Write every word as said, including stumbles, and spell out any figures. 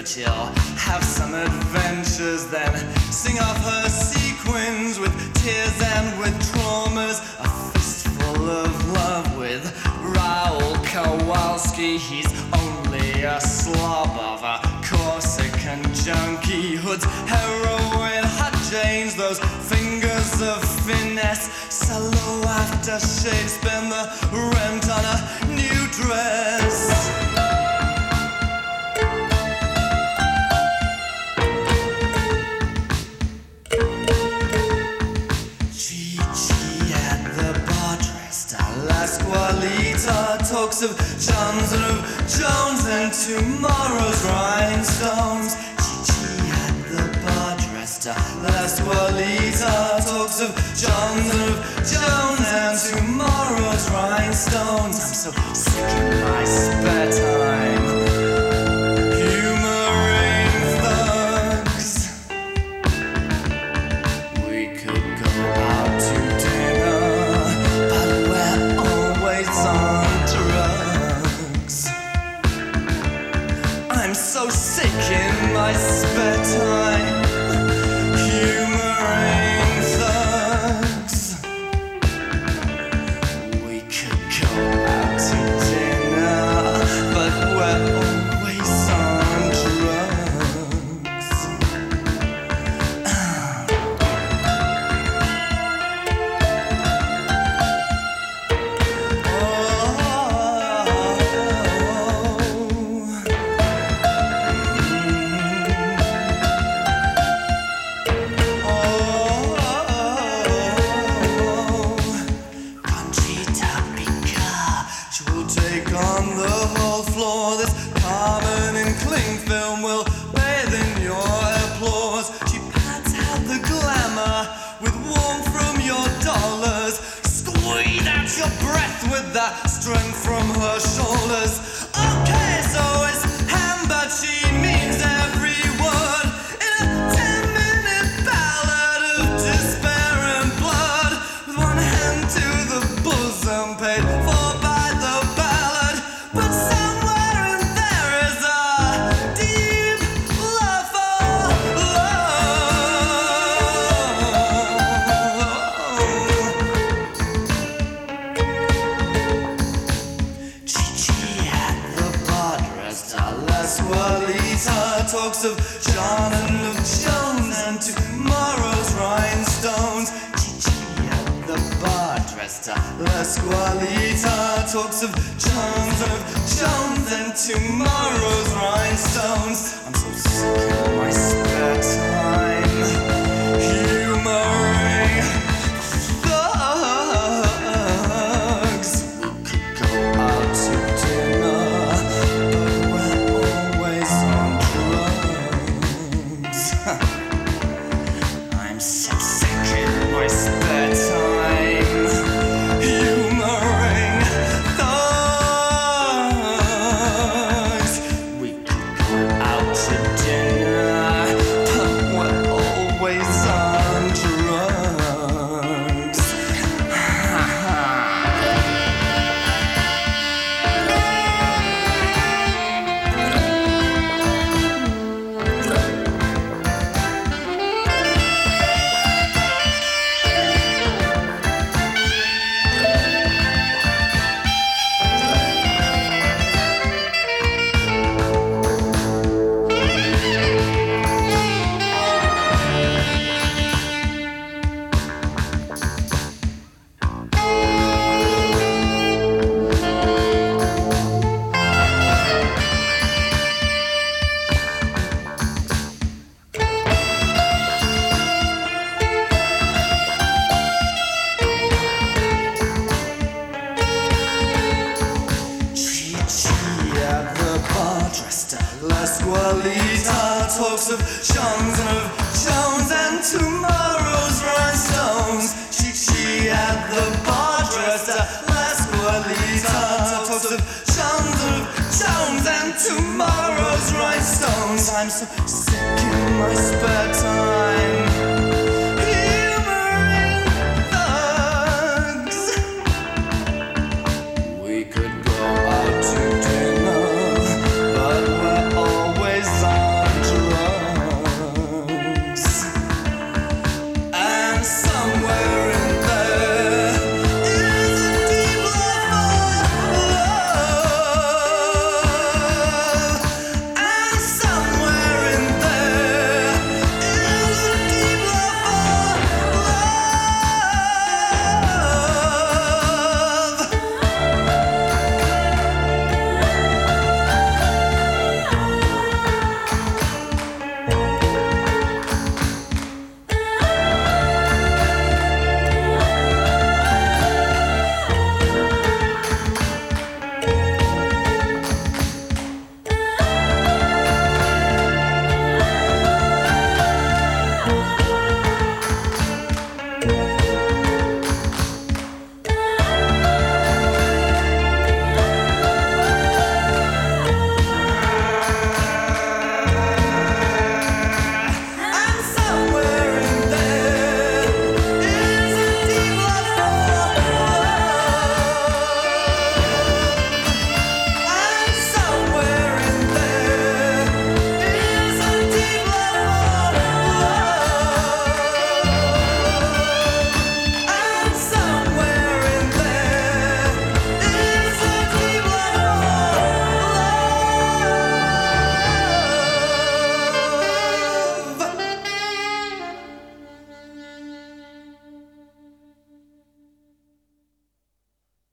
but she'll have some adventures then. Sing off her sequins with tears and with traumas. A fistful of love with Raoul Kowalski. He's only a slob of a Corsican junkie. Hoods, heroin, hot Janes, those fingers of finesse. Solo after shave, spend the rent on a new dress. Squalita talks of Johns and of Jones and tomorrow's rhinestones. Chi-Chi at the bar dressed a La Squalita talks of Johns and of Jones and tomorrow's rhinestones. I'm so sick in my spare time humoring thugs. We could go out to dinner, but we're on drugs. I'm so sick in my spare time humoring thugs. We could go out to dinner, but we're always on drugs. On the whole floor, this Carmen in cling film will bathe in your applause. She pads out the glamour with warmth from your dollars. Squeeze out your breath with that strength from her shoulders. Okay, so it's ham, but she means every word in a ten-minute ballad of despair and blood. With one hand to the bosom, paid for by the ballad. But somewhere in there is a deep love for love. Chi-Chi at the bar dressed a La Squalita talks of John and of Jones and tomorrow's rhinestones. Chi-Chi at the bar dressed a La Squalita talks of Jones and of Jones and tomorrow's rhinestones. I'm so sick of my spare time humoring thugs. We could go out to dinner, but we're always on drugs. I'm so sick in my spare time humoring thugs. We could go out to dinner, but we're always on drugs. La Squalita talks of Johns and of Jones and tomorrow's rhinestones. Chi-Chi at the bar dressed a La Squalita talks of Johns and of Jones and tomorrow's rhinestones. I'm so sick in my spare time